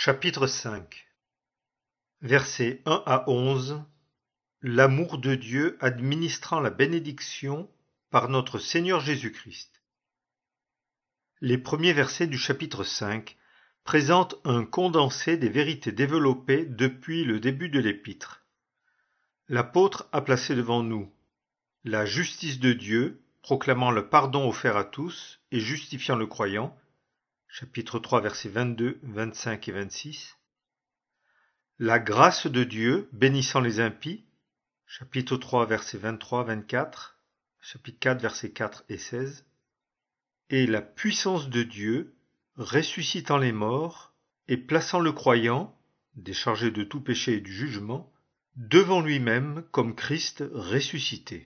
Chapitre 5 Versets 1 à 11 L'amour de Dieu administrant la bénédiction par notre Seigneur Jésus-Christ. Les premiers versets du chapitre 5 présentent un condensé des vérités développées depuis le début de l'épître. L'apôtre a placé devant nous la justice de Dieu, proclamant le pardon offert à tous et justifiant le croyant, chapitre 3 versets 22, 25 et 26. La grâce de Dieu bénissant les impies, chapitre 3 versets 23, 24, chapitre 4 versets 4 et 16. Et la puissance de Dieu ressuscitant les morts et plaçant le croyant, déchargé de tout péché et du jugement, devant lui-même comme Christ ressuscité.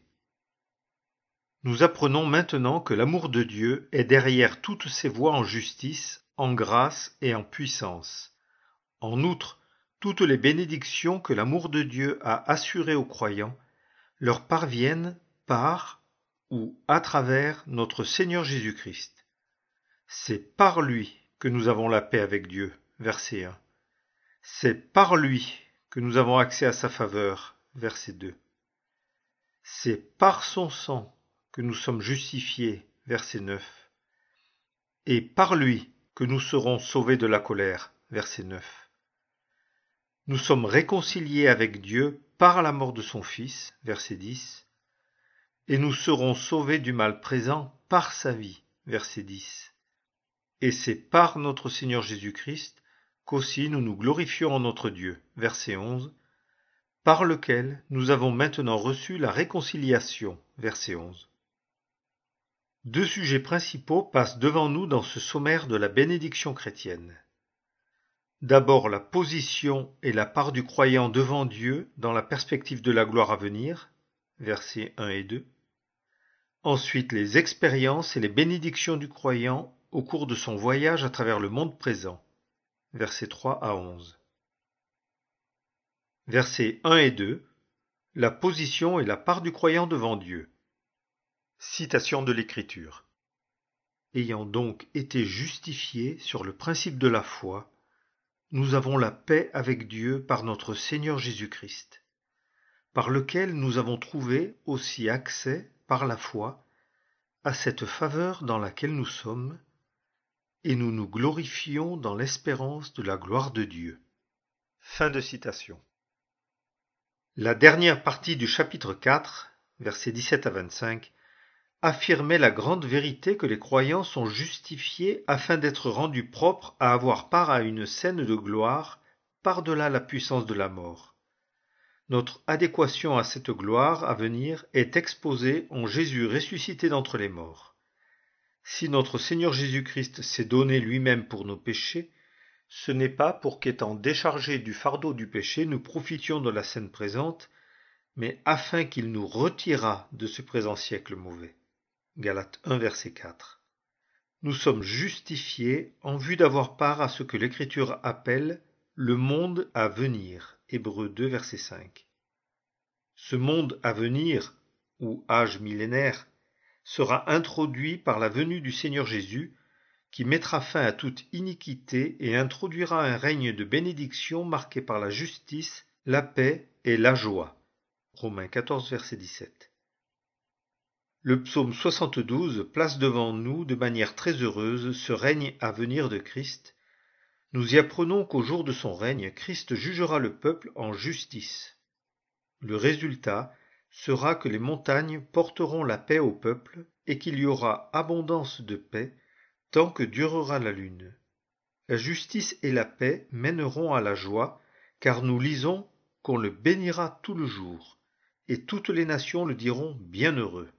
Nous apprenons maintenant que l'amour de Dieu est derrière toutes ses voies en justice, en grâce et en puissance. En outre, toutes les bénédictions que l'amour de Dieu a assurées aux croyants leur parviennent par ou à travers notre Seigneur Jésus-Christ. C'est par lui que nous avons la paix avec Dieu, verset 1. C'est par lui que nous avons accès à sa faveur, verset 2. C'est par son sang que nous sommes justifiés, verset 9. Et par lui que nous serons sauvés de la colère, verset 9. Nous sommes réconciliés avec Dieu par la mort de son Fils, verset 10, et nous serons sauvés du mal présent par sa vie, verset 10. Et c'est par notre Seigneur Jésus-Christ qu'aussi nous nous glorifions en notre Dieu, verset 11, par lequel nous avons maintenant reçu la réconciliation, verset 11. Deux sujets principaux passent devant nous dans ce sommaire de la bénédiction chrétienne. D'abord la position et la part du croyant devant Dieu dans la perspective de la gloire à venir, versets 1 et 2. Ensuite les expériences et les bénédictions du croyant au cours de son voyage à travers le monde présent, versets 3 à 11. Versets 1 et 2. La position et la part du croyant devant Dieu. Citation de l'Écriture. Ayant donc été justifiés sur le principe de la foi, nous avons la paix avec Dieu par notre Seigneur Jésus-Christ, par lequel nous avons trouvé aussi accès, par la foi, à cette faveur dans laquelle nous sommes, et nous nous glorifions dans l'espérance de la gloire de Dieu. Fin de citation. La dernière partie du chapitre 4, versets 17 à 25, affirmait la grande vérité que les croyants sont justifiés afin d'être rendus propres à avoir part à une scène de gloire par-delà la puissance de la mort. Notre adéquation à cette gloire à venir est exposée en Jésus ressuscité d'entre les morts. Si notre Seigneur Jésus-Christ s'est donné lui-même pour nos péchés, ce n'est pas pour qu'étant déchargés du fardeau du péché, nous profitions de la scène présente, mais afin qu'il nous retirât de ce présent siècle mauvais. Galates 1, verset 4. Nous sommes justifiés en vue d'avoir part à ce que l'Écriture appelle le monde à venir. Hébreux 2, verset 5. Ce monde à venir, ou âge millénaire, sera introduit par la venue du Seigneur Jésus, qui mettra fin à toute iniquité et introduira un règne de bénédiction marqué par la justice, la paix et la joie. Romains 14, verset 17. Le psaume 72 place devant nous de manière très heureuse ce règne à venir de Christ. Nous y apprenons qu'au jour de son règne, Christ jugera le peuple en justice. Le résultat sera que les montagnes porteront la paix au peuple et qu'il y aura abondance de paix tant que durera la lune. La justice et la paix mèneront à la joie, car nous lisons qu'on le bénira tout le jour, et toutes les nations le diront bienheureux.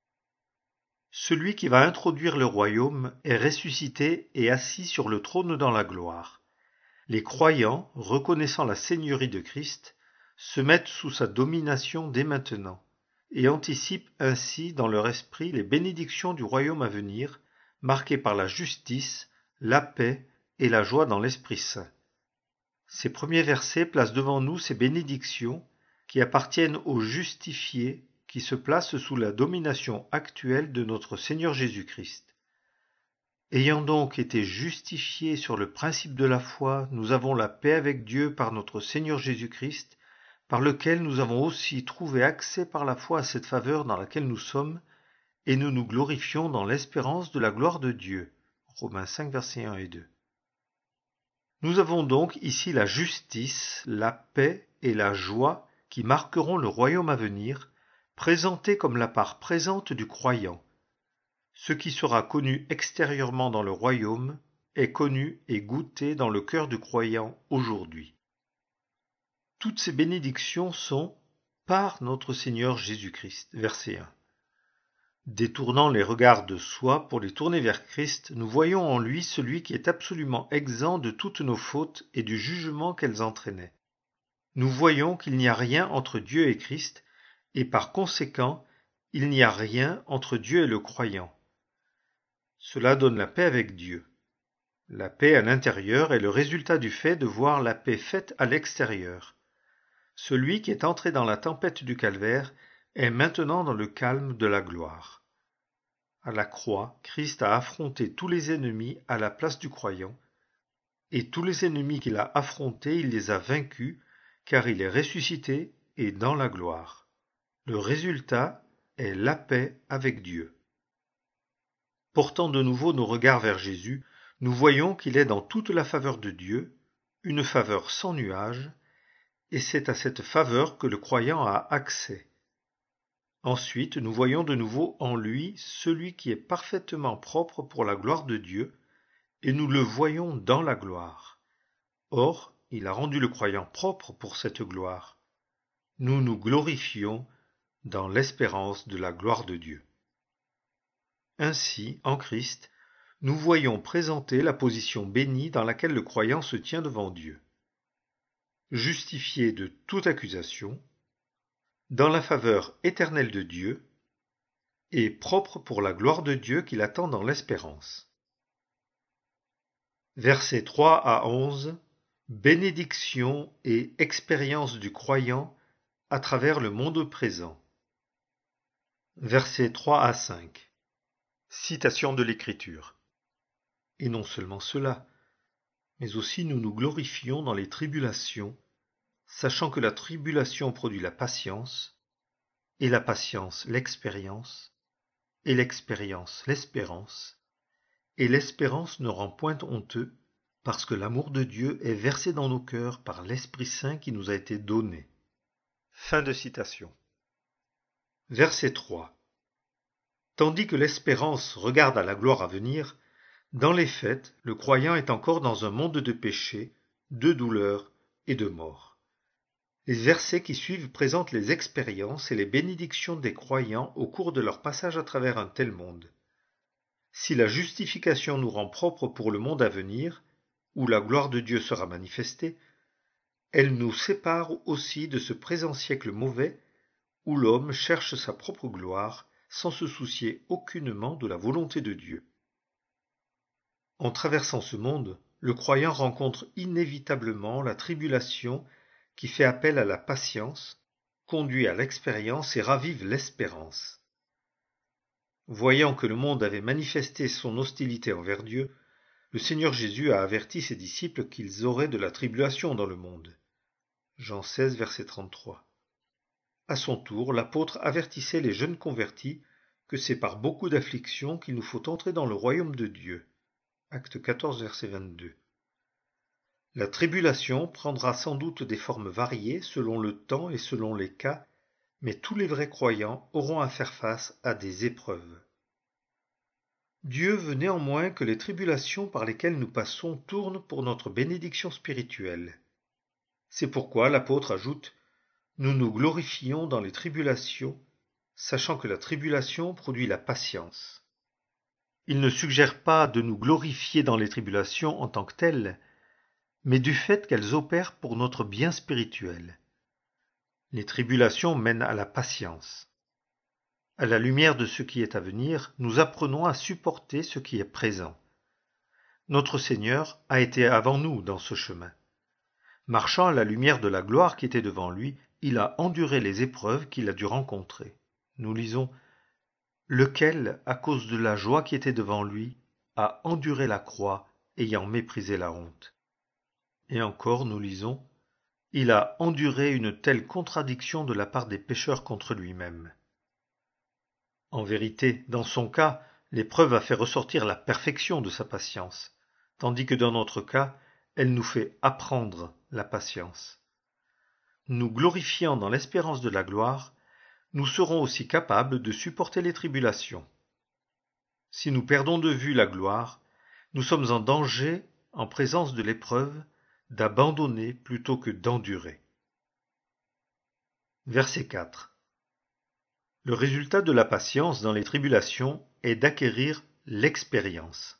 Celui qui va introduire le royaume est ressuscité et assis sur le trône dans la gloire. Les croyants, reconnaissant la seigneurie de Christ, se mettent sous sa domination dès maintenant, et anticipent ainsi dans leur esprit les bénédictions du royaume à venir, marquées par la justice, la paix et la joie dans l'Esprit Saint. Ces premiers versets placent devant nous ces bénédictions qui appartiennent aux justifiés qui se placent sous la domination actuelle de notre Seigneur Jésus-Christ. Ayant donc été justifiés sur le principe de la foi, nous avons la paix avec Dieu par notre Seigneur Jésus-Christ, par lequel nous avons aussi trouvé accès par la foi à cette faveur dans laquelle nous sommes, et nous nous glorifions dans l'espérance de la gloire de Dieu. Romains 5, versets 1 et 2. Nous avons donc ici la justice, la paix et la joie qui marqueront le royaume à venir, présentés comme la part présente du croyant. Ce qui sera connu extérieurement dans le royaume est connu et goûté dans le cœur du croyant aujourd'hui. Toutes ces bénédictions sont par notre Seigneur Jésus-Christ. Verset 1. Détournant les regards de soi pour les tourner vers Christ, nous voyons en lui celui qui est absolument exempt de toutes nos fautes et du jugement qu'elles entraînaient. Nous voyons qu'il n'y a rien entre Dieu et Christ, et par conséquent, il n'y a rien entre Dieu et le croyant. Cela donne la paix avec Dieu. La paix à l'intérieur est le résultat du fait de voir la paix faite à l'extérieur. Celui qui est entré dans la tempête du calvaire est maintenant dans le calme de la gloire. À la croix, Christ a affronté tous les ennemis à la place du croyant, et tous les ennemis qu'il a affrontés, il les a vaincus, car il est ressuscité et dans la gloire. Le résultat est la paix avec Dieu. Portant de nouveau nos regards vers Jésus, nous voyons qu'il est dans toute la faveur de Dieu, une faveur sans nuage, et c'est à cette faveur que le croyant a accès. Ensuite, nous voyons de nouveau en lui celui qui est parfaitement propre pour la gloire de Dieu, et nous le voyons dans la gloire. Or, il a rendu le croyant propre pour cette gloire. Nous nous glorifions dans l'espérance de la gloire de Dieu. Ainsi, en Christ, nous voyons présenter la position bénie dans laquelle le croyant se tient devant Dieu. Justifié de toute accusation, dans la faveur éternelle de Dieu, et propre pour la gloire de Dieu qui l'attend dans l'espérance. Versets 3 à 11. Bénédiction et expérience du croyant à travers le monde présent. Versets 3 à 5. Citation de l'Écriture. Et non seulement cela, mais aussi nous nous glorifions dans les tribulations, sachant que la tribulation produit la patience, et la patience l'expérience, et l'expérience l'espérance, et l'espérance ne rend point honteux, parce que l'amour de Dieu est versé dans nos cœurs par l'Esprit Saint qui nous a été donné. Fin de citation. Verset 3. Tandis que l'espérance regarde à la gloire à venir, dans les faits, le croyant est encore dans un monde de péché, de douleur et de mort. Les versets qui suivent présentent les expériences et les bénédictions des croyants au cours de leur passage à travers un tel monde. Si la justification nous rend propres pour le monde à venir, où la gloire de Dieu sera manifestée, elle nous sépare aussi de ce présent siècle mauvais, où l'homme cherche sa propre gloire sans se soucier aucunement de la volonté de Dieu. En traversant ce monde, le croyant rencontre inévitablement la tribulation qui fait appel à la patience, conduit à l'expérience et ravive l'espérance. Voyant que le monde avait manifesté son hostilité envers Dieu, le Seigneur Jésus a averti ses disciples qu'ils auraient de la tribulation dans le monde. Jean 16, verset 33. À son tour, l'apôtre avertissait les jeunes convertis que c'est par beaucoup d'afflictions qu'il nous faut entrer dans le royaume de Dieu. Acte 14, verset 22. La tribulation prendra sans doute des formes variées selon le temps et selon les cas, mais tous les vrais croyants auront à faire face à des épreuves. Dieu veut néanmoins que les tribulations par lesquelles nous passons tournent pour notre bénédiction spirituelle. C'est pourquoi l'apôtre ajoute « Nous nous glorifions dans les tribulations, sachant que la tribulation produit la patience. » Il ne suggère pas de nous glorifier dans les tribulations en tant que telles, mais du fait qu'elles opèrent pour notre bien spirituel. Les tribulations mènent à la patience. À la lumière de ce qui est à venir, nous apprenons à supporter ce qui est présent. Notre Seigneur a été avant nous dans ce chemin. Marchant à la lumière de la gloire qui était devant lui, il a enduré les épreuves qu'il a dû rencontrer. Nous lisons « Lequel, à cause de la joie qui était devant lui, a enduré la croix, ayant méprisé la honte. Et encore, nous lisons, il a enduré une telle contradiction de la part des pécheurs contre lui-même. En vérité, dans son cas, l'épreuve a fait ressortir la perfection de sa patience, tandis que dans notre cas, elle nous fait apprendre la patience. Nous glorifiant dans l'espérance de la gloire, nous serons aussi capables de supporter les tribulations. Si nous perdons de vue la gloire, nous sommes en danger, en présence de l'épreuve, d'abandonner plutôt que d'endurer. Verset 4. Le résultat de la patience dans les tribulations est d'acquérir l'expérience.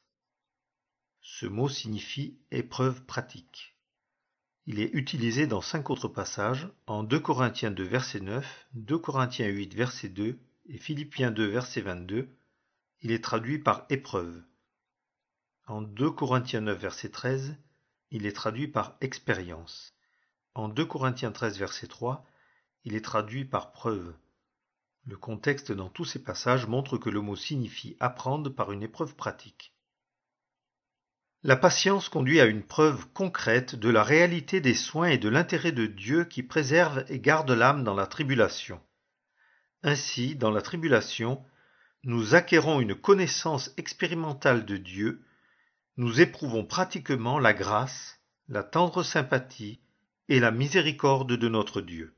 Ce mot signifie épreuve pratique. Il est utilisé dans 5 autres passages, en 2 Corinthiens 2 verset 9, 2 Corinthiens 8 verset 2 et Philippiens 2 verset 22. Il est traduit par épreuve. En 2 Corinthiens 9 verset 13, il est traduit par expérience. En 2 Corinthiens 13 verset 3, il est traduit par preuve. Le contexte dans tous ces passages montre que le mot signifie apprendre par une épreuve pratique. La patience conduit à une preuve concrète de la réalité des soins et de l'intérêt de Dieu qui préserve et garde l'âme dans la tribulation. Ainsi, dans la tribulation, nous acquérons une connaissance expérimentale de Dieu, nous éprouvons pratiquement la grâce, la tendre sympathie et la miséricorde de notre Dieu.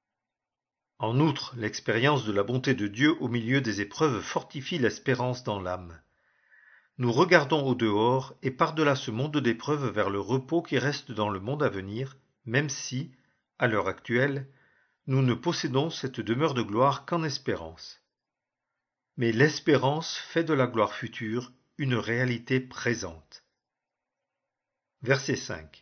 En outre, l'expérience de la bonté de Dieu au milieu des épreuves fortifie l'espérance dans l'âme. Nous regardons au dehors et par-delà ce monde d'épreuves vers le repos qui reste dans le monde à venir, même si, à l'heure actuelle, nous ne possédons cette demeure de gloire qu'en espérance. Mais l'espérance fait de la gloire future une réalité présente. Verset 5.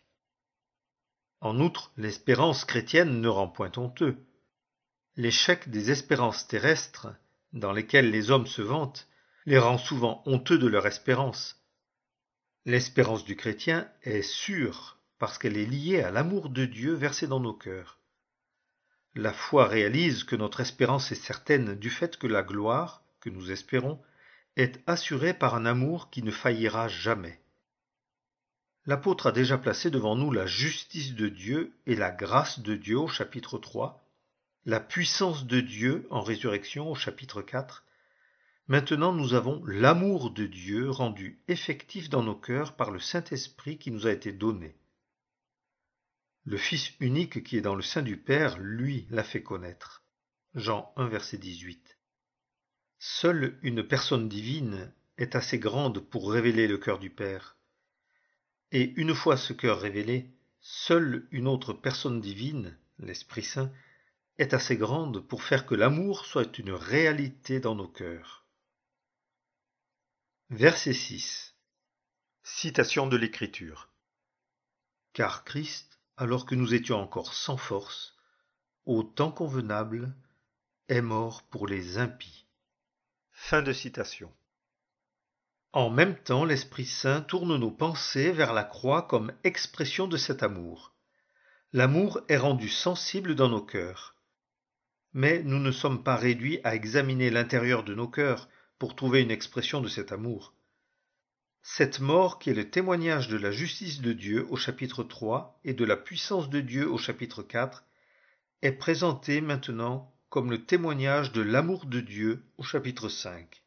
En outre, l'espérance chrétienne ne rend point honteux. L'échec des espérances terrestres, dans lesquelles les hommes se vantent, les rend souvent honteux de leur espérance. L'espérance du chrétien est sûre parce qu'elle est liée à l'amour de Dieu versé dans nos cœurs. La foi réalise que notre espérance est certaine du fait que la gloire, que nous espérons, est assurée par un amour qui ne faillira jamais. L'apôtre a déjà placé devant nous la justice de Dieu et la grâce de Dieu au chapitre 3, la puissance de Dieu en résurrection au chapitre 4. Maintenant, nous avons l'amour de Dieu rendu effectif dans nos cœurs par le Saint-Esprit qui nous a été donné. Le Fils unique qui est dans le sein du Père, lui, l'a fait connaître. Jean 1, verset 18. Seule une personne divine est assez grande pour révéler le cœur du Père. Et une fois ce cœur révélé, seule une autre personne divine, l'Esprit Saint, est assez grande pour faire que l'amour soit une réalité dans nos cœurs. Verset 6. Citation de l'Écriture. Car Christ, alors que nous étions encore sans force, au temps convenable, est mort pour les impies. Fin de citation. En même temps, l'Esprit Saint tourne nos pensées vers la croix comme expression de cet amour. L'amour est rendu sensible dans nos cœurs. Mais nous ne sommes pas réduits à examiner l'intérieur de nos cœurs pour trouver une expression de cet amour. Cette mort qui est le témoignage de la justice de Dieu au chapitre 3 et de la puissance de Dieu au chapitre 4 est présentée maintenant comme le témoignage de l'amour de Dieu au chapitre 5.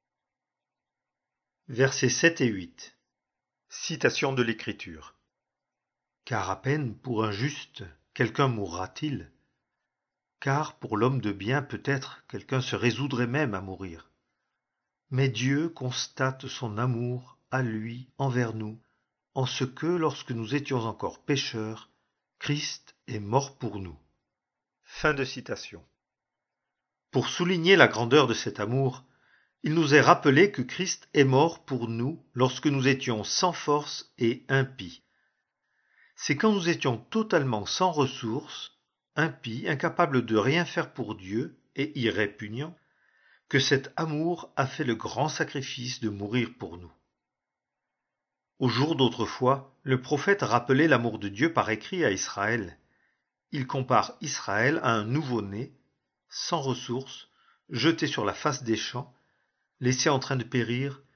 Versets 7 et 8. Citation de l'Écriture. Car à peine pour un juste quelqu'un mourra-t-il, car pour l'homme de bien peut-être quelqu'un se résoudrait même à mourir. Mais Dieu constate son amour à lui envers nous, en ce que, lorsque nous étions encore pécheurs, Christ est mort pour nous. Fin de citation. Pour souligner la grandeur de cet amour, il nous est rappelé que Christ est mort pour nous lorsque nous étions sans force et impies. C'est quand nous étions totalement sans ressources, impies, incapables de rien faire pour Dieu et irrépugnants, que cet amour a fait le grand sacrifice de mourir pour nous. Au jour d'autrefois, le prophète rappelait l'amour de Dieu par écrit à Israël. Il compare Israël à un nouveau-né, sans ressources, jeté sur la face des champs, laissé en train de périr,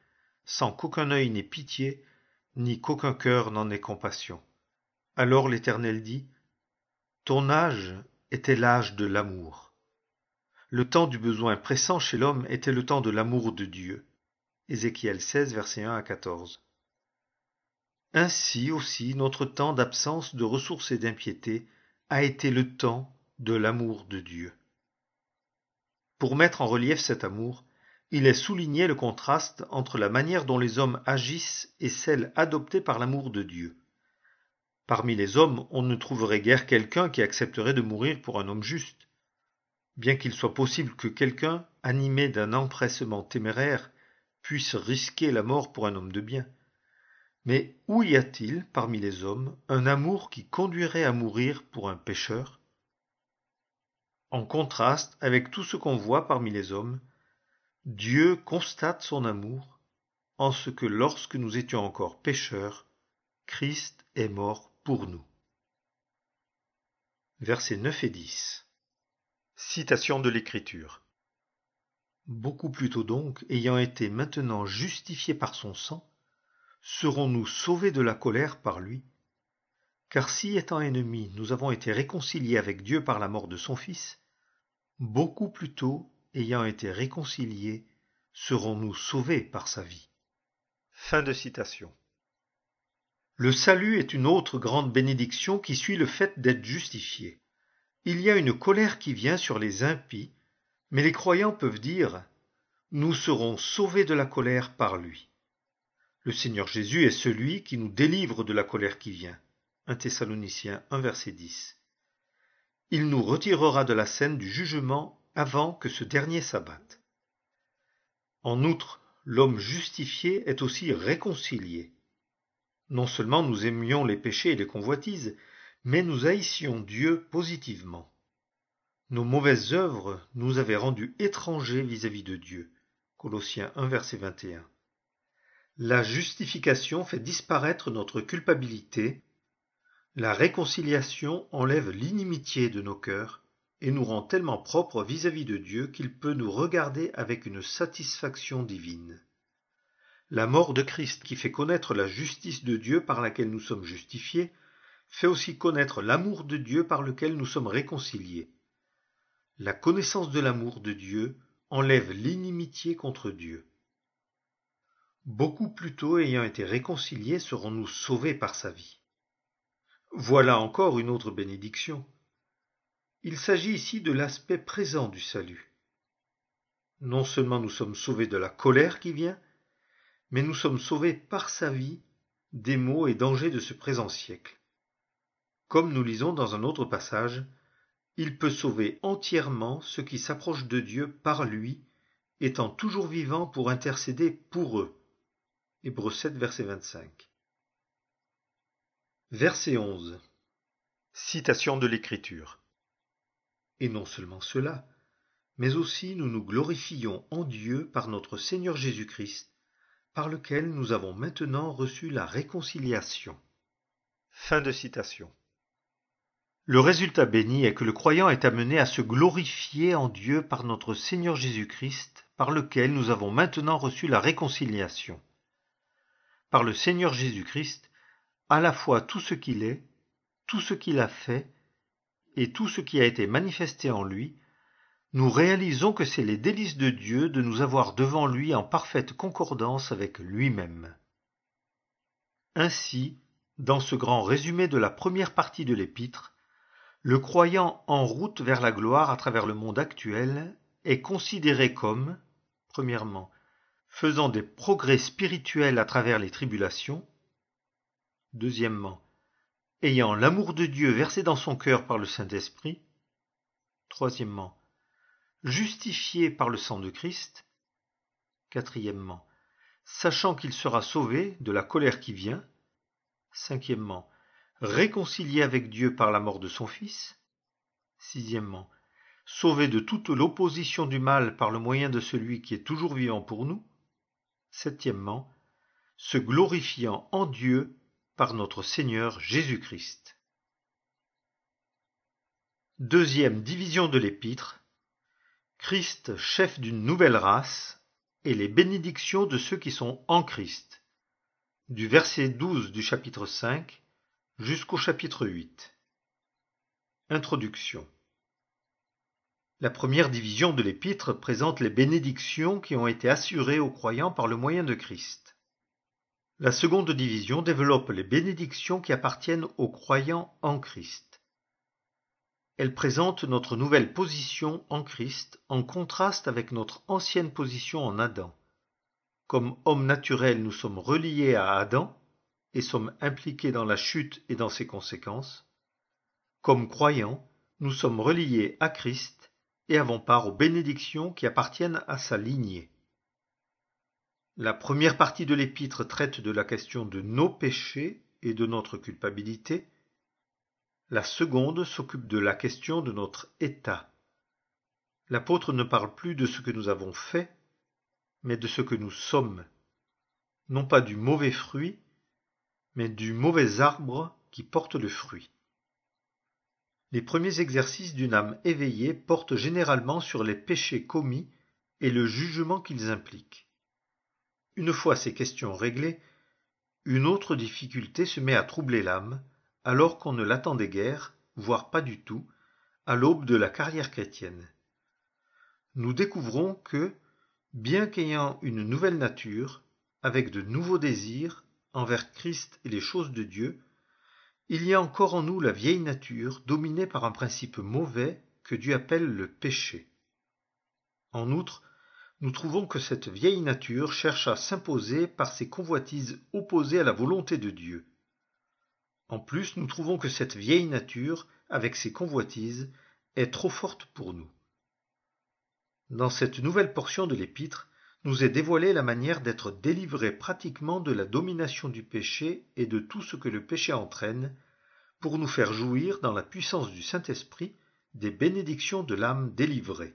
sans qu'aucun œil n'ait pitié, ni qu'aucun cœur n'en ait compassion. Alors l'Éternel dit, ton âge était l'âge de l'amour. Le temps du besoin pressant chez l'homme était le temps de l'amour de Dieu. Ézéchiel 16, versets 1 à 14. Ainsi aussi, notre temps d'absence de ressources et d'impiété a été le temps de l'amour de Dieu. Pour mettre en relief cet amour, il est souligné le contraste entre la manière dont les hommes agissent et celle adoptée par l'amour de Dieu. Parmi les hommes, on ne trouverait guère quelqu'un qui accepterait de mourir pour un homme juste. Bien qu'il soit possible que quelqu'un, animé d'un empressement téméraire, puisse risquer la mort pour un homme de bien. Mais où y a-t-il, parmi les hommes, un amour qui conduirait à mourir pour un pécheur? En contraste avec tout ce qu'on voit parmi les hommes, Dieu constate son amour en ce que lorsque nous étions encore pécheurs, Christ est mort pour nous. Versets 9 et 10. Citation de l'Écriture. Beaucoup plus tôt donc, ayant été maintenant justifiés par son sang, serons-nous sauvés de la colère par lui? Car si, étant ennemis, nous avons été réconciliés avec Dieu par la mort de son Fils, beaucoup plus tôt, ayant été réconciliés, serons-nous sauvés par sa vie. Fin de citation. Le salut est une autre grande bénédiction qui suit le fait d'être justifié. Il y a une colère qui vient sur les impies, mais les croyants peuvent dire « Nous serons sauvés de la colère par lui ». Le Seigneur Jésus est celui qui nous délivre de la colère qui vient. 1 Thessaloniciens 1, verset 10. Il nous retirera de la scène du jugement avant que ce dernier s'abatte. En outre, l'homme justifié est aussi réconcilié. Non seulement nous aimions les péchés et les convoitises, mais nous haïssions Dieu positivement. Nos mauvaises œuvres nous avaient rendus étrangers vis-à-vis de Dieu. Colossiens 1, verset 21. La justification fait disparaître notre culpabilité. La réconciliation enlève l'inimitié de nos cœurs et nous rend tellement propres vis-à-vis de Dieu qu'il peut nous regarder avec une satisfaction divine. La mort de Christ qui fait connaître la justice de Dieu par laquelle nous sommes justifiés, fait aussi connaître l'amour de Dieu par lequel nous sommes réconciliés. La connaissance de l'amour de Dieu enlève l'inimitié contre Dieu. Beaucoup plus tôt ayant été réconciliés serons-nous sauvés par sa vie. Voilà encore une autre bénédiction. Il s'agit ici de l'aspect présent du salut. Non seulement nous sommes sauvés de la colère qui vient, mais nous sommes sauvés par sa vie des maux et dangers de ce présent siècle. Comme nous lisons dans un autre passage, il peut sauver entièrement ceux qui s'approchent de Dieu par lui, étant toujours vivant pour intercéder pour eux. Hébreux 7, verset 25. Verset 11. Citation de l'Écriture. Et non seulement cela, mais aussi nous nous glorifions en Dieu par notre Seigneur Jésus-Christ, par lequel nous avons maintenant reçu la réconciliation. Fin de citation. Le résultat béni est que le croyant est amené à se glorifier en Dieu par notre Seigneur Jésus-Christ, par lequel nous avons maintenant reçu la réconciliation. Par le Seigneur Jésus-Christ, à la fois tout ce qu'il est, tout ce qu'il a fait, et tout ce qui a été manifesté en lui, nous réalisons que c'est les délices de Dieu de nous avoir devant lui en parfaite concordance avec lui-même. Ainsi, dans ce grand résumé de la première partie de l'Épître, le croyant en route vers la gloire à travers le monde actuel est considéré comme, premièrement, faisant des progrès spirituels à travers les tribulations, deuxièmement, ayant l'amour de Dieu versé dans son cœur par le Saint-Esprit, troisièmement, justifié par le sang de Christ, quatrièmement, sachant qu'il sera sauvé de la colère qui vient, cinquièmement, réconcilié avec Dieu par la mort de son Fils, sixièmement, sauvé de toute l'opposition du mal par le moyen de celui qui est toujours vivant pour nous, septièmement, se glorifiant en Dieu par notre Seigneur Jésus-Christ. Deuxième division de l'Épître, Christ chef d'une nouvelle race, et les bénédictions de ceux qui sont en Christ, du verset 12 du chapitre 5 jusqu'au chapitre 8. Introduction. La première division de l'épître présente les bénédictions qui ont été assurées aux croyants par le moyen de Christ. La seconde division développe les bénédictions qui appartiennent aux croyants en Christ. Elle présente notre nouvelle position en Christ en contraste avec notre ancienne position en Adam. Comme hommes naturels, nous sommes reliés à Adam et sommes impliqués dans la chute et dans ses conséquences. Comme croyants, nous sommes reliés à Christ et avons part aux bénédictions qui appartiennent à sa lignée. La première partie de l'épître traite de la question de nos péchés et de notre culpabilité. La seconde s'occupe de la question de notre état. L'apôtre ne parle plus de ce que nous avons fait, mais de ce que nous sommes. Non pas du mauvais fruit, mais du mauvais arbre qui porte le fruit. Les premiers exercices d'une âme éveillée portent généralement sur les péchés commis et le jugement qu'ils impliquent. Une fois ces questions réglées, une autre difficulté se met à troubler l'âme, alors qu'on ne l'attendait guère, voire pas du tout, à l'aube de la carrière chrétienne. Nous découvrons que, bien qu'ayant une nouvelle nature, avec de nouveaux désirs envers Christ et les choses de Dieu, il y a encore en nous la vieille nature dominée par un principe mauvais que Dieu appelle le péché. En outre, nous trouvons que cette vieille nature cherche à s'imposer par ses convoitises opposées à la volonté de Dieu. En plus, nous trouvons que cette vieille nature, avec ses convoitises, est trop forte pour nous. Dans cette nouvelle portion de l'épître, nous est dévoilée la manière d'être délivrés pratiquement de la domination du péché et de tout ce que le péché entraîne, pour nous faire jouir dans la puissance du Saint-Esprit des bénédictions de l'âme délivrée.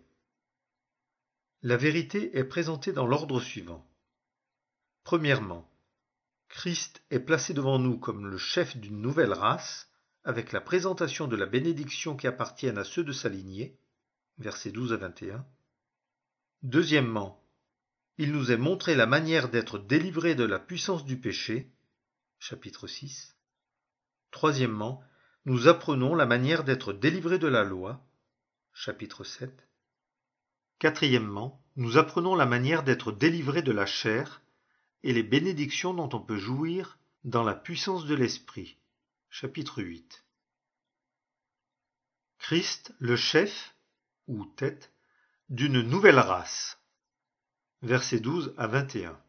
La vérité est présentée dans l'ordre suivant. Premièrement, Christ est placé devant nous comme le chef d'une nouvelle race, avec la présentation de la bénédiction qui appartiennent à ceux de sa lignée, versets 12 à 21. Deuxièmement, il nous est montré la manière d'être délivrés de la puissance du péché, chapitre 6. Troisièmement, nous apprenons la manière d'être délivrés de la loi, chapitre 7. Quatrièmement, nous apprenons la manière d'être délivrés de la chair et les bénédictions dont on peut jouir dans la puissance de l'esprit, chapitre 8. Christ, le chef, ou tête, d'une nouvelle race, versets 12 à 21.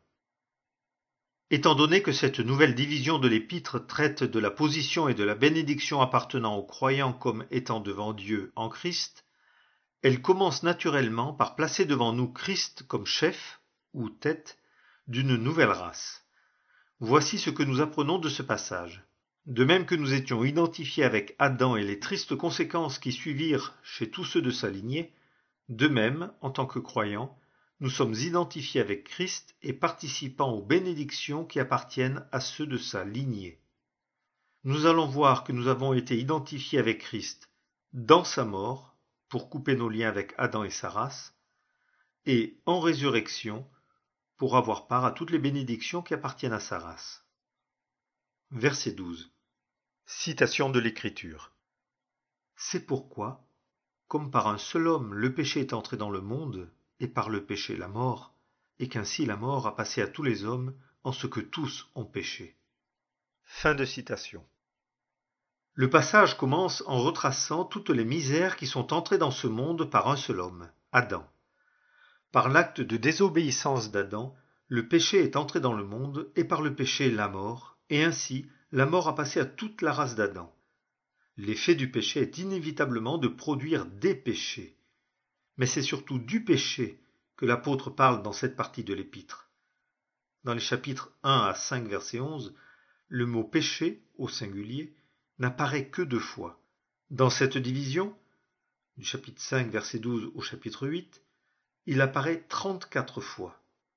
Étant donné que cette nouvelle division de l'épître traite de la position et de la bénédiction appartenant aux croyants comme étant devant Dieu en Christ, elle commence naturellement par placer devant nous Christ comme chef, ou tête, d'une nouvelle race. Voici ce que nous apprenons de ce passage. De même que nous étions identifiés avec Adam et les tristes conséquences qui suivirent chez tous ceux de sa lignée, de même, en tant que croyants, nous sommes identifiés avec Christ et participants aux bénédictions qui appartiennent à ceux de sa lignée. Nous allons voir que nous avons été identifiés avec Christ dans sa mort, pour couper nos liens avec Adam et sa race, et en résurrection, pour avoir part à toutes les bénédictions qui appartiennent à sa race. Verset 12. Citation de l'Écriture. C'est pourquoi, comme par un seul homme le péché est entré dans le monde, et par le péché la mort, et qu'ainsi la mort a passé à tous les hommes, en ce que tous ont péché. Fin de citation. Le passage commence en retraçant toutes les misères qui sont entrées dans ce monde par un seul homme, Adam. Par l'acte de désobéissance d'Adam, le péché est entré dans le monde, et par le péché la mort, et ainsi la mort a passé à toute la race d'Adam. L'effet du péché est inévitablement de produire des péchés. Mais c'est surtout du péché que l'apôtre parle dans cette partie de l'épître. Dans les chapitres 1 à 5, verset 11, le mot péché, au singulier, n'apparaît que 2 fois. Dans cette division, du chapitre 5, verset 12 au chapitre 8, il apparaît 34 fois.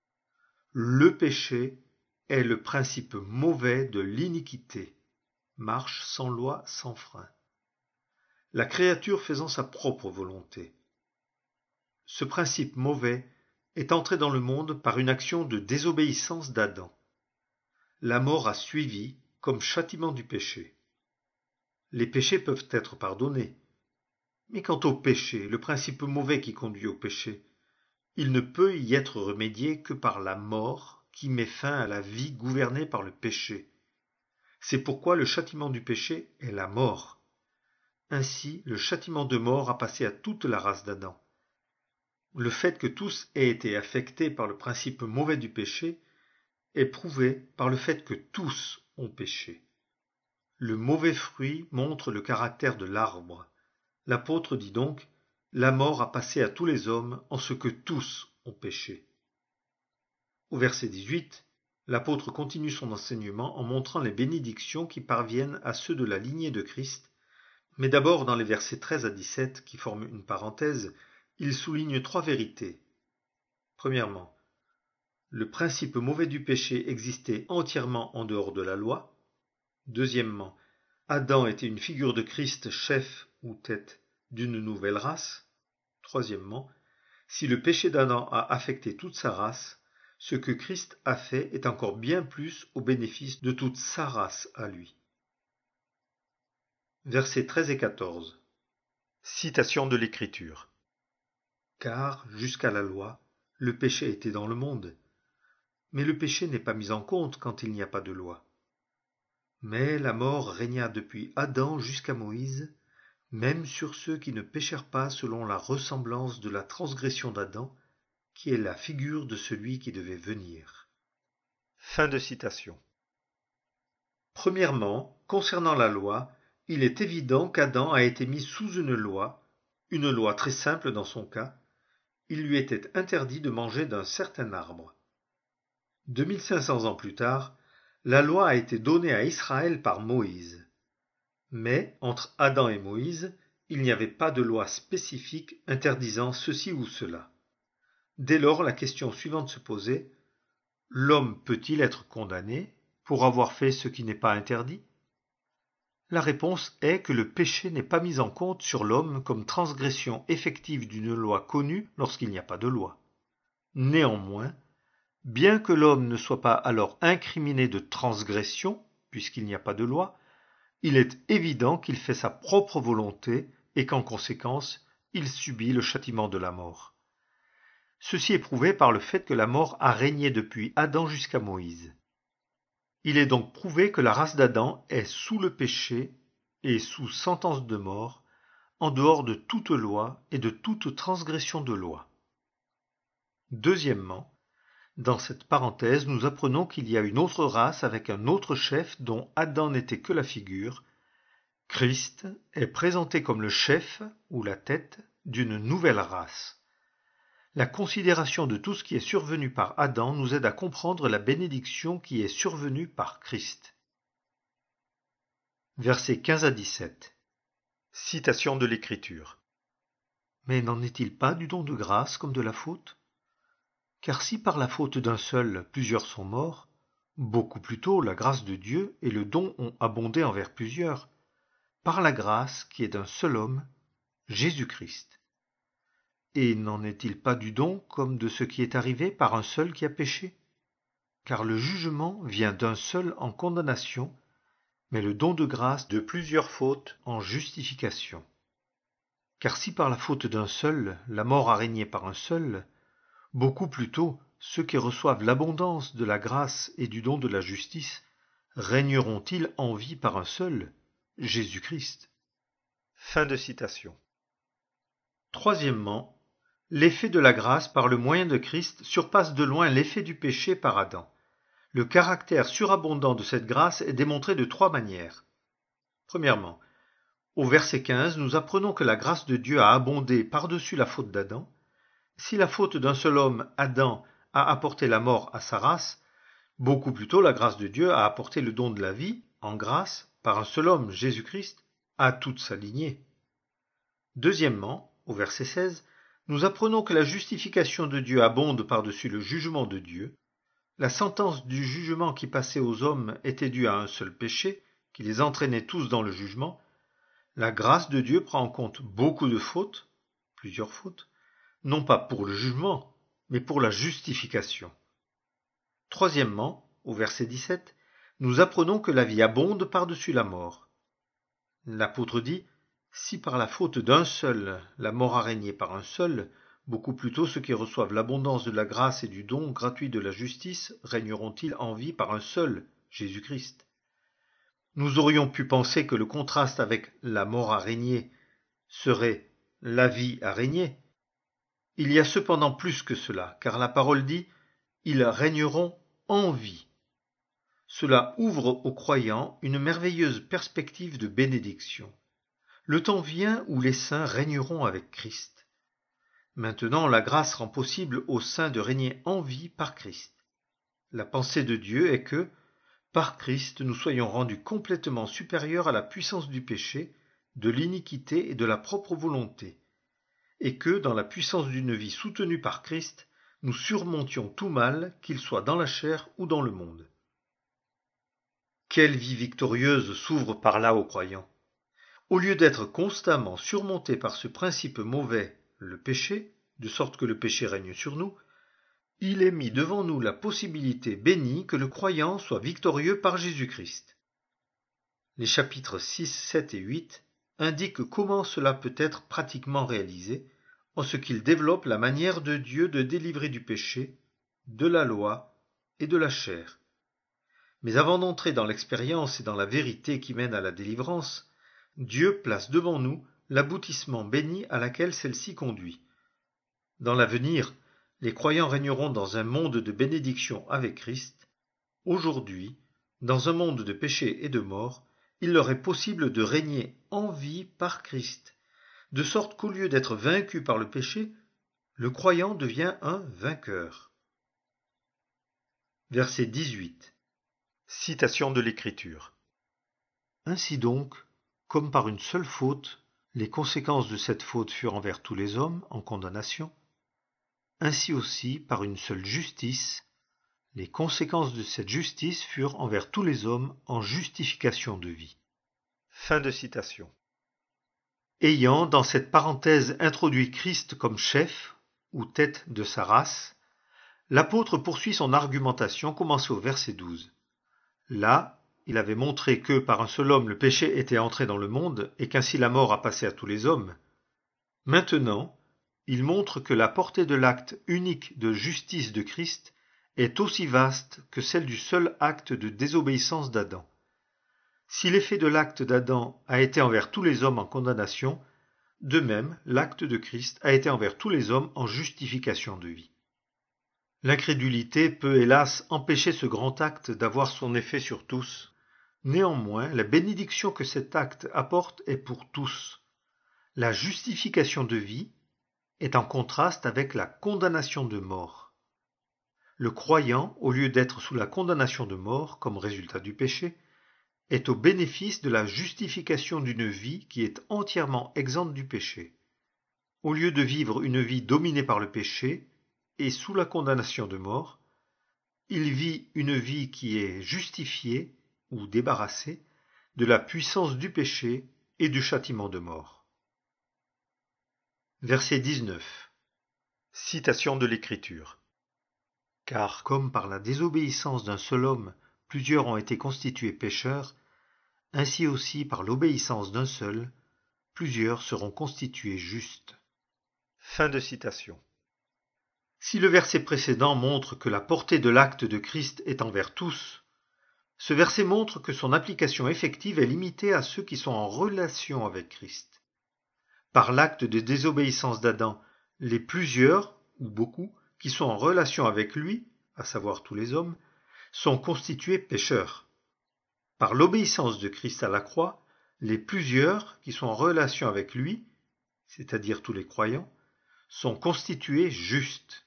Le péché est le principe mauvais de l'iniquité, marche sans loi, sans frein. La créature faisant sa propre volonté. Ce principe mauvais est entré dans le monde par une action de désobéissance d'Adam. La mort a suivi comme châtiment du péché. Les péchés peuvent être pardonnés. Mais quant au péché, le principe mauvais qui conduit au péché, il ne peut y être remédié que par la mort qui met fin à la vie gouvernée par le péché. C'est pourquoi le châtiment du péché est la mort. Ainsi, le châtiment de mort a passé à toute la race d'Adam. Le fait que tous aient été affectés par le principe mauvais du péché est prouvé par le fait que tous ont péché. Le mauvais fruit montre le caractère de l'arbre. L'apôtre dit donc, la mort a passé à tous les hommes en ce que tous ont péché. Au verset 18, l'apôtre continue son enseignement en montrant les bénédictions qui parviennent à ceux de la lignée de Christ, mais d'abord dans les versets 13 à 17, qui forment une parenthèse, il souligne 3 vérités. Premièrement, le principe mauvais du péché existait entièrement en dehors de la loi. Deuxièmement, Adam était une figure de Christ, chef ou tête d'une nouvelle race. Troisièmement, si le péché d'Adam a affecté toute sa race, ce que Christ a fait est encore bien plus au bénéfice de toute sa race à lui. Versets 13 et 14. Citation de l'Écriture. Car, jusqu'à la loi, le péché était dans le monde. Mais le péché n'est pas mis en compte quand il n'y a pas de loi. Mais la mort régna depuis Adam jusqu'à Moïse, même sur ceux qui ne péchèrent pas selon la ressemblance de la transgression d'Adam, qui est la figure de celui qui devait venir. Fin de citation. Premièrement, concernant la loi, il est évident qu'Adam a été mis sous une loi très simple dans son cas. Il lui était interdit de manger d'un certain arbre. 2500 ans plus tard, la loi a été donnée à Israël par Moïse. Mais entre Adam et Moïse, il n'y avait pas de loi spécifique interdisant ceci ou cela. Dès lors, la question suivante se posait: l'homme peut-il être condamné pour avoir fait ce qui n'est pas interdit? La réponse est que le péché n'est pas mis en compte sur l'homme comme transgression effective d'une loi connue lorsqu'il n'y a pas de loi. Néanmoins, bien que l'homme ne soit pas alors incriminé de transgression, puisqu'il n'y a pas de loi, il est évident qu'il fait sa propre volonté et qu'en conséquence, il subit le châtiment de la mort. Ceci est prouvé par le fait que la mort a régné depuis Adam jusqu'à Moïse. Il est donc prouvé que la race d'Adam est sous le péché et sous sentence de mort, en dehors de toute loi et de toute transgression de loi. Deuxièmement, dans cette parenthèse, nous apprenons qu'il y a une autre race avec un autre chef dont Adam n'était que la figure. Christ est présenté comme le chef ou la tête d'une nouvelle race. La considération de tout ce qui est survenu par Adam nous aide à comprendre la bénédiction qui est survenue par Christ. Versets 15 à 17. Citation de l'Écriture. Mais n'en est-il pas du don de grâce comme de la faute? Car si par la faute d'un seul plusieurs sont morts, beaucoup plus tôt la grâce de Dieu et le don ont abondé envers plusieurs, par la grâce qui est d'un seul homme, Jésus-Christ. Et n'en est-il pas du don comme de ce qui est arrivé par un seul qui a péché? Car le jugement vient d'un seul en condamnation, mais le don de grâce de plusieurs fautes en justification. Car si par la faute d'un seul la mort a régné par un seul, beaucoup plus tôt ceux qui reçoivent l'abondance de la grâce et du don de la justice régneront-ils en vie par un seul, Jésus-Christ. Fin de citation. Troisièmement, l'effet de la grâce par le moyen de Christ surpasse de loin l'effet du péché par Adam. Le caractère surabondant de cette grâce est démontré de 3 manières. Premièrement, au verset 15, nous apprenons que la grâce de Dieu a abondé par-dessus la faute d'Adam. Si la faute d'un seul homme, Adam, a apporté la mort à sa race, beaucoup plus tôt la grâce de Dieu a apporté le don de la vie, en grâce, par un seul homme, Jésus-Christ, à toute sa lignée. Deuxièmement, au verset 16, nous apprenons que la justification de Dieu abonde par-dessus le jugement de Dieu. La sentence du jugement qui passait aux hommes était due à un seul péché, qui les entraînait tous dans le jugement. La grâce de Dieu prend en compte beaucoup de fautes, plusieurs fautes, non pas pour le jugement, mais pour la justification. Troisièmement, au verset 17, nous apprenons que la vie abonde par-dessus la mort. L'apôtre dit, si par la faute d'un seul, la mort a régné par un seul, beaucoup plutôt ceux qui reçoivent l'abondance de la grâce et du don gratuit de la justice régneront-ils en vie par un seul, Jésus-Christ. Nous aurions pu penser que le contraste avec la mort a régné serait la vie a régné. Il y a cependant plus que cela, car la parole dit « ils régneront en vie ». Cela ouvre aux croyants une merveilleuse perspective de bénédiction. Le temps vient où les saints régneront avec Christ. Maintenant, la grâce rend possible aux saints de régner en vie par Christ. La pensée de Dieu est que, par Christ, nous soyons rendus complètement supérieurs à la puissance du péché, de l'iniquité et de la propre volonté, et que, dans la puissance d'une vie soutenue par Christ, nous surmontions tout mal, qu'il soit dans la chair ou dans le monde. Quelle vie victorieuse s'ouvre par là aux croyants! Au lieu d'être constamment surmonté par ce principe mauvais, le péché, de sorte que le péché règne sur nous, il est mis devant nous la possibilité bénie que le croyant soit victorieux par Jésus-Christ. Les chapitres 6, 7 et 8 indiquent comment cela peut être pratiquement réalisé, en ce qu'ils développent la manière de Dieu de délivrer du péché, de la loi et de la chair. Mais avant d'entrer dans l'expérience et dans la vérité qui mène à la délivrance, Dieu place devant nous l'aboutissement béni à laquelle celle-ci conduit. Dans l'avenir, les croyants régneront dans un monde de bénédiction avec Christ. Aujourd'hui, dans un monde de péché et de mort, il leur est possible de régner en vie par Christ, de sorte qu'au lieu d'être vaincu par le péché, le croyant devient un vainqueur. Verset 18. Citation de l'Écriture. Ainsi donc, comme par une seule faute, les conséquences de cette faute furent envers tous les hommes en condamnation, ainsi aussi, par une seule justice, les conséquences de cette justice furent envers tous les hommes en justification de vie. Fin de citation. Ayant, dans cette parenthèse, introduit Christ comme chef, ou tête de sa race, l'apôtre poursuit son argumentation commencée au verset 12. Là, il avait montré que par un seul homme le péché était entré dans le monde et qu'ainsi la mort a passé à tous les hommes. Maintenant, il montre que la portée de l'acte unique de justice de Christ est aussi vaste que celle du seul acte de désobéissance d'Adam. Si l'effet de l'acte d'Adam a été envers tous les hommes en condamnation, de même l'acte de Christ a été envers tous les hommes en justification de vie. L'incrédulité peut hélas empêcher ce grand acte d'avoir son effet sur tous. Néanmoins, la bénédiction que cet acte apporte est pour tous. La justification de vie est en contraste avec la condamnation de mort. Le croyant, au lieu d'être sous la condamnation de mort comme résultat du péché, est au bénéfice de la justification d'une vie qui est entièrement exempte du péché. Au lieu de vivre une vie dominée par le péché et sous la condamnation de mort, il vit une vie qui est justifiée ou débarrassée de la puissance du péché et du châtiment de mort. Verset 19. Citation de l'Écriture. Car comme par la désobéissance d'un seul homme, plusieurs ont été constitués pécheurs, ainsi aussi par l'obéissance d'un seul, plusieurs seront constitués justes. Fin de citation. Si le verset précédent montre que la portée de l'acte de Christ est envers tous, ce verset montre que son application effective est limitée à ceux qui sont en relation avec Christ. Par l'acte de désobéissance d'Adam, les plusieurs, ou beaucoup, qui sont en relation avec lui, à savoir tous les hommes, sont constitués pécheurs. Par l'obéissance de Christ à la croix, les plusieurs qui sont en relation avec lui, c'est-à-dire tous les croyants, sont constitués justes.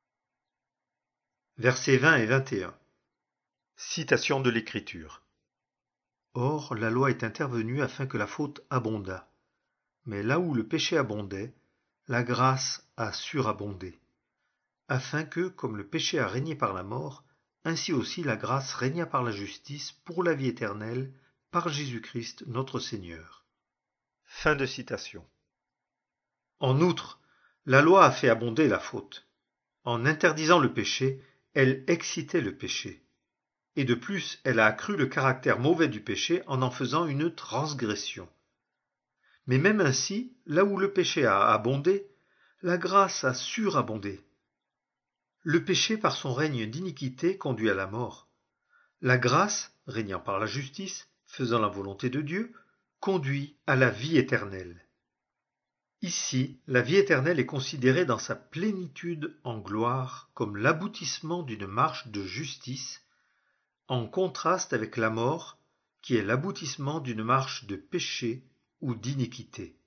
Versets 20 et 21. Citation de l'Écriture. Or, la loi est intervenue afin que la faute abondât. Mais là où le péché abondait, la grâce a surabondé, afin que, comme le péché a régné par la mort, ainsi aussi la grâce régna par la justice pour la vie éternelle, par Jésus-Christ notre Seigneur. Fin de citation. En outre, la loi a fait abonder la faute. En interdisant le péché, elle excitait le péché. Et de plus, elle a accru le caractère mauvais du péché en faisant une transgression. Mais même ainsi, là où le péché a abondé, la grâce a surabondé. Le péché, par son règne d'iniquité, conduit à la mort. La grâce, régnant par la justice, faisant la volonté de Dieu, conduit à la vie éternelle. Ici, la vie éternelle est considérée dans sa plénitude en gloire comme l'aboutissement d'une marche de justice, en contraste avec la mort, qui est l'aboutissement d'une marche de péché ou d'iniquité.